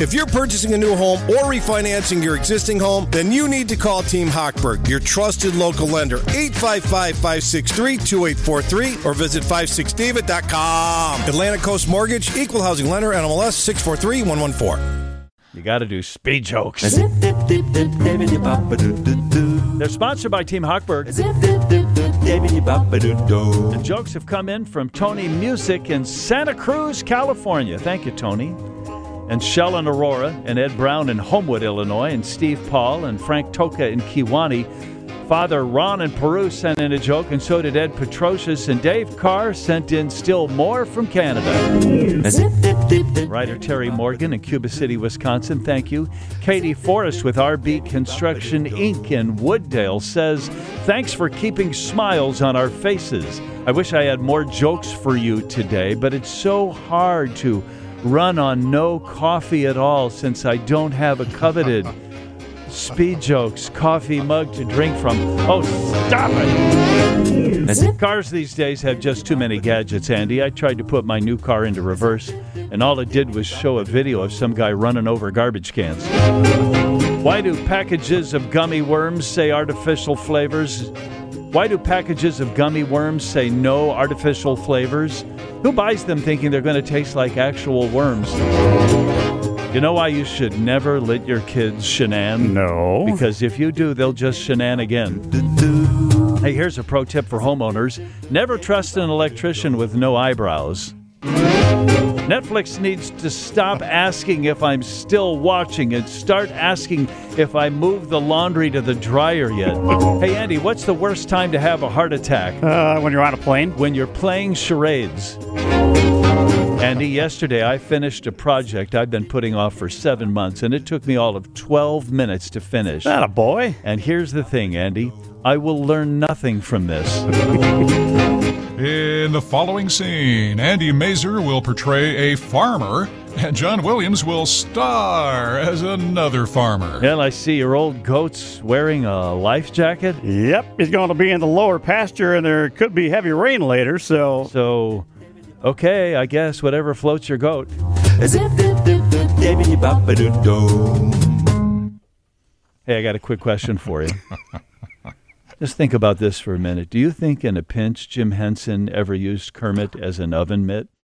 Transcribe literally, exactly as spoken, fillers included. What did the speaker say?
If you're purchasing a new home or refinancing your existing home, then you need to call Team Hochberg, your trusted local lender. eight five five, five six three, two eight four three or visit five six david dot com. Atlantic Coast Mortgage, Equal Housing Lender, N M L S six four three one one four. You got to do speed jokes. They're sponsored by Team Hochberg. The jokes have come in from Tony Music in Santa Cruz, California. Thank you, Tony. And Shell and Aurora, and Ed Brown in Homewood, Illinois, and Steve Paul and Frank Toka in Kewanee. Father Ron in Peru sent in a joke, and so did Ed Petrosius, and Dave Carr sent in still more from Canada. Writer Terry Morgan in Cuba City, Wisconsin, thank you. Katie Forrest with R B Construction Incorporated in Wooddale says, thanks for keeping smiles on our faces. I wish I had more jokes for you today, but it's so hard to run on no coffee at all since I don't have a coveted speed jokes coffee mug to drink from. Oh, stop it! Cars these days have just too many gadgets, Andy. I tried to put my new car into reverse, and all it did was show a video of some guy running over garbage cans. Why do packages of gummy worms say artificial flavors? Why do packages of gummy worms say no artificial flavors? Who buys them thinking they're going to taste like actual worms? You know why you should never let your kids shenan? No. Because if you do, they'll just shenan again. Hey, here's a pro tip for homeowners. Never trust an electrician with no eyebrows. Netflix needs to stop asking if I'm still watching and start asking if I moved the laundry to the dryer yet. Hey, Andy, what's the worst time to have a heart attack? Uh, when you're on a plane? When you're playing charades. Andy, yesterday I finished a project I've been putting off for seven months, and it took me all of twelve minutes to finish. Atta boy. And here's the thing, Andy. I will learn nothing from this. In the following scene, Andy Mazer will portray a farmer, and John Williams will star as another farmer. Well, I see your old goat's wearing a life jacket. Yep, he's going to be in the lower pasture, and there could be heavy rain later, so... So, okay, I guess whatever floats your goat. Hey, I got a quick question for you. Just think about this for a minute. Do you think in a pinch Jim Henson ever used Kermit as an oven mitt?